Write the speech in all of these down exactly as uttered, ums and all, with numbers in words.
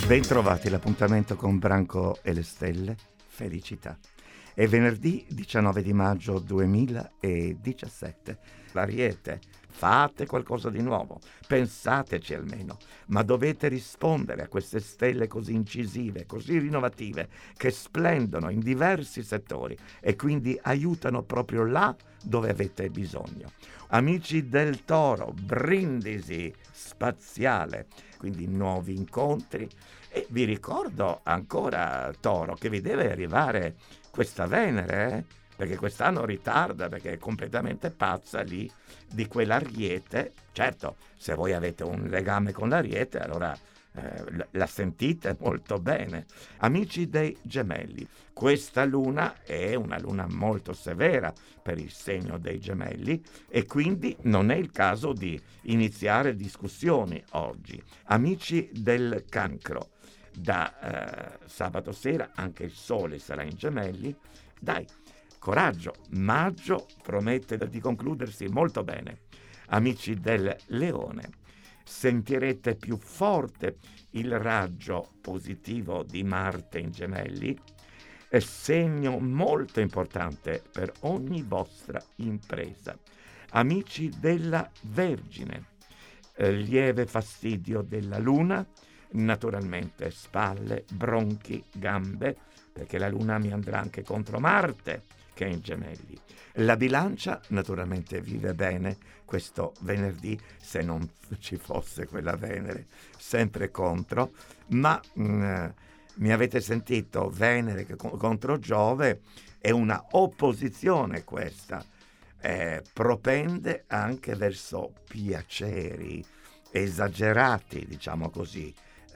Bentrovati, l'appuntamento con Branco e le Stelle, felicità. È venerdì diciannove di maggio duemiladiciassette. L'Ariete, fate qualcosa di nuovo, pensateci almeno, ma dovete rispondere a queste stelle così incisive, così rinnovative, che splendono in diversi settori e quindi aiutano proprio là dove avete bisogno. Amici del Toro, brindisi spaziale, quindi nuovi incontri. E vi ricordo ancora, Toro, che vi deve arrivare questa Venere, eh? Perché quest'anno ritarda, perché è completamente pazza lì di quell'Ariete. Certo, se voi avete un legame con l'Ariete, allora eh, la sentite molto bene. Amici dei Gemelli, questa luna è una luna molto severa per il segno dei Gemelli e quindi non è il caso di iniziare discussioni oggi. Amici del Cancro, da eh, sabato sera anche il Sole sarà in Gemelli. Dai, coraggio, maggio promette di concludersi molto bene. Amici del Leone, sentirete più forte il raggio positivo di Marte in Gemelli, è segno molto importante per ogni vostra impresa. Amici della Vergine, eh, lieve fastidio della Luna, naturalmente spalle, bronchi, gambe, perché la Luna mi andrà anche contro Marte, che è in Gemelli. La Bilancia naturalmente vive bene questo venerdì, se non ci fosse quella Venere sempre contro, ma mh, mi avete sentito, Venere che contro Giove è una opposizione questa, eh, propende anche verso piaceri esagerati, diciamo così,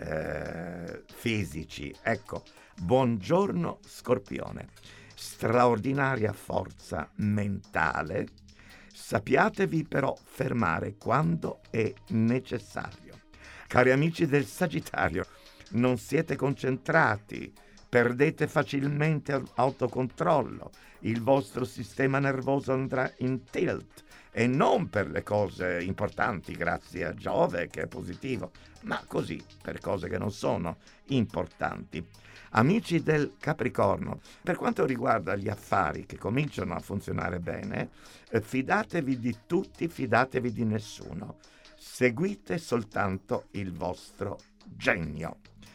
eh, fisici. Ecco, buongiorno Scorpione, straordinaria forza mentale, sappiatevi però fermare quando è necessario. Cari amici del Sagittario, non siete concentrati, perdete facilmente autocontrollo, il vostro sistema nervoso andrà in tilt, e non per le cose importanti, grazie a Giove che è positivo, ma così per cose che non sono importanti. Amici del Capricorno, per quanto riguarda gli affari che cominciano a funzionare bene, eh, fidatevi di tutti, fidatevi di nessuno. Seguite soltanto il vostro genio.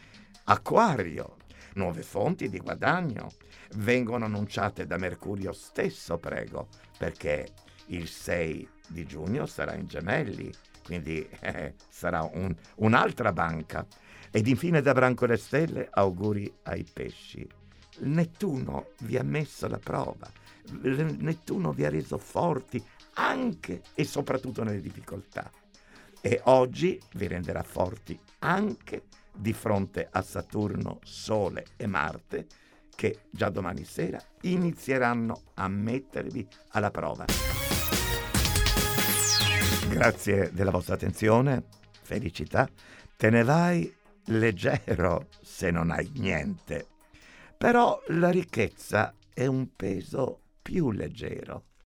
Acquario, nuove fonti di guadagno vengono annunciate da Mercurio stesso, prego, perché il sei di giugno sarà in Gemelli, quindi eh, sarà un, un'altra banca. Ed infine da Branco e le Stelle, auguri ai pesci. Nettuno vi ha messo alla prova, Nettuno vi ha reso forti anche e soprattutto nelle difficoltà. E oggi vi renderà forti anche di fronte a Saturno, Sole e Marte, che già domani sera inizieranno a mettervi alla prova. Grazie della vostra attenzione, felicità. Te ne vai leggero se non hai niente. Però la ricchezza è un peso più leggero.